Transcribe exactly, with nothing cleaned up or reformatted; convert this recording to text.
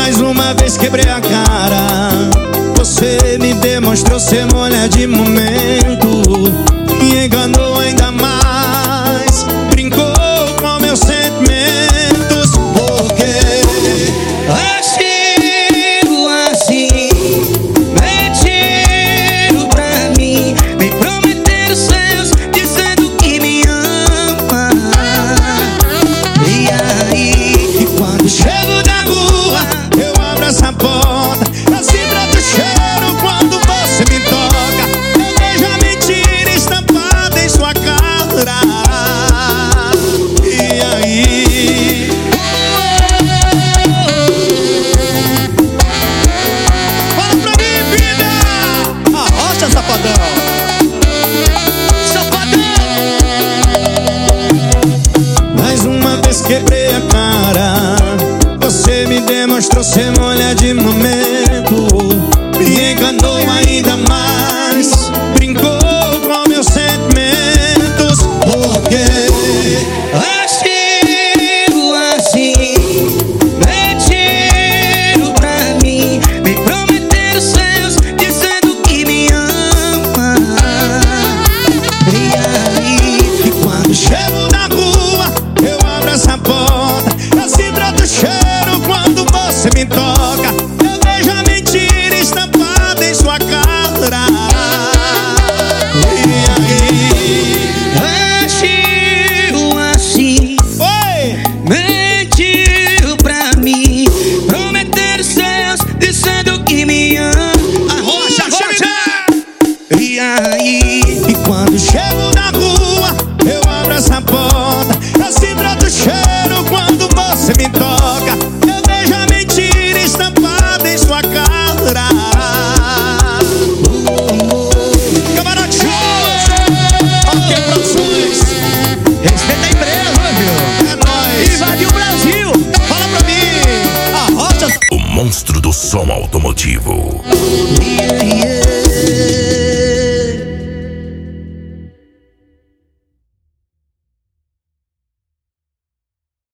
Mais uma vez quebrei a cara. Você me demonstrou ser mulher de momento, me enganou ainda mais, brincou com meus sentimentos. Porque agiu assim, mentiram pra mim, me prometeram céus, dizendo que me ama. E aí, e quando chego na rua, eu abro essa porta, assim broto o cheiro quando você me toca. Eu vejo a mentira estampada em sua cara. E aí, fala pra mim, vida! Arrocha, safadão! Mais uma vez quebrei a cara. Você me demonstrou ser mulher de momento, me enganou ainda mais, brincou com meus sentimentos. Porque agiu assim, mentiram pra mim, me prometeram céus, dizendo que me ama. E aí, e quando chego na rua, eu abro essa porta, assim trato o cheiro quando você me toca. Eu vejo a mentira estampada em sua cara. E aí, agiu assim, oi! mentiu pra mim, prometeram céus, dizendo que me ama. Arrocha, arrocha! E aí, E quando chego na rua, eu abro essa porta, assim trato o cheiro quando você me toca. Eu vejo a mentira estampada em sua cara. Camarote Shows, Ok Produções, respeita a empresa, viu? é nóis. Invadiu o Brasil. Fala pra mim, arrocha. O monstro do som automotivo. Yeah, yeah.